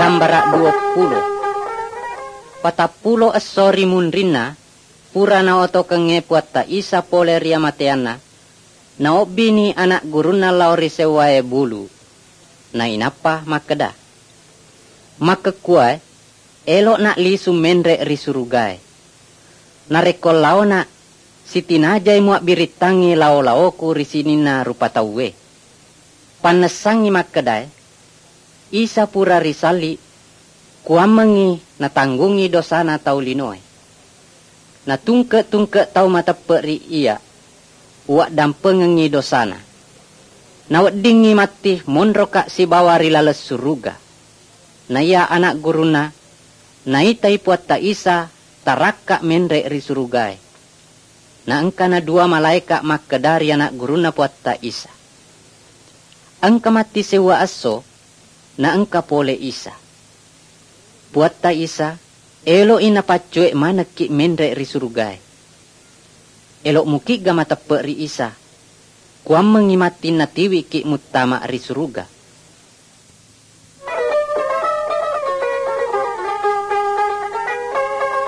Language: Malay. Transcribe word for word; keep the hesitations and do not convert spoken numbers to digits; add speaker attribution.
Speaker 1: Gambara dua puluh. Patapulo asori munrina, pura na oto kenge puata isa pole ria mateana, na obini anak guruna lauri sewae bulu, na inapa makeda. Makekuai, elok nak lisu menre risurugai. Narekol lao na, sitinajay muak biritangi lao-laoku risinina rupa tauwe. Panesangi makedai, isa pura risali, kuamengi natanggungi dosana tau linoy. Natungke-tungke tau mata peri iya, uak dampengengi dosana. Nawat dingi mati monroka si bawari lales suruga. Naya anak guruna, naitai puat ta isa taraka menre risurugai. Na engka na dua malaika makkedari anak guruna puat ta isa. Engka mati sewa aso, na engka pole isa. Puat ta isa, elo ina pacuek mana ki menre risurugai. Elok muki ga mata peri isa. Kuam mengimatin na tiwi ki mutama risuruga.